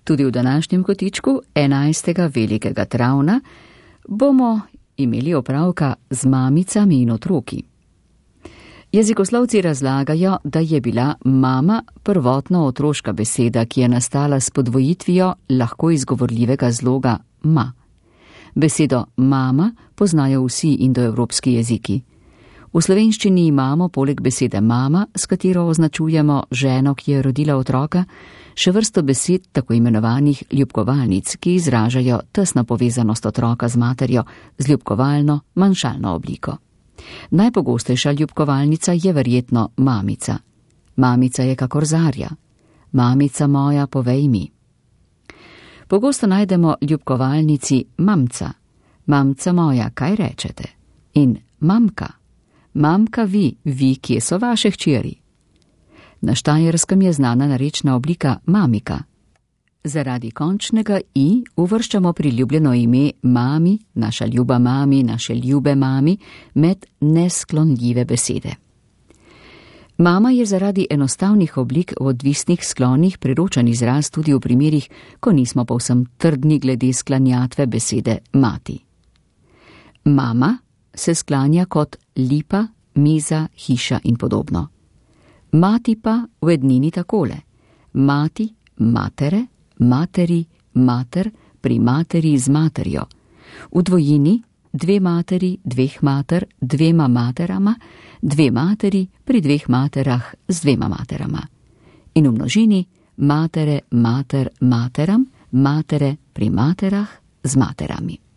Tudi v današnjem kotičku 11. velikega travna bomo imeli opravka z mamicami in otroki. Jezikoslovci razlagajo, da je bila mama prvotno otroška beseda, ki je nastala s podvojitvijo lahko izgovorljivega zloga ma. Besedo mama poznajo vsi indoevropski jeziki. V slovenščini imamo poleg besede mama, s katero označujemo ženo, ki je rodila otroka, še vrsto besed tako imenovanih ljubkovalnic, ki izražajo tesno povezanost otroka z materjo z ljubkovalno, manjšalno obliko. Najpogostejša ljubkovalnica je verjetno mamica. Mamica je kakor zarja. Mamica moja, povej mi. Pogosto najdemo ljubkovalnici mamca. Mamca moja, kaj rečete? In mamka. Mamka vi, kje so vaše hčeri? Na Štajerskem je znana narečna oblika mamika. Zaradi končnega i uvrščamo priljubljeno ime mami, naša ljuba mami, naše ljube mami, med nesklonljive besede. Mama je zaradi enostavnih oblik v odvisnih sklonih priročen izraz tudi v primerih, ko nismo povsem trdni glede sklanjatve besede mati. Mama se sklanja kot lipa, miza, hiša in podobno. Mati pa v ednini takole. Mati, matere, materi, mater, pri materi z materjo. V dvojini dve materi, dveh mater, dvema materama, dve materi pri dveh materah z dvema materama. In v množini matere, mater, materam, matere pri materah z materami.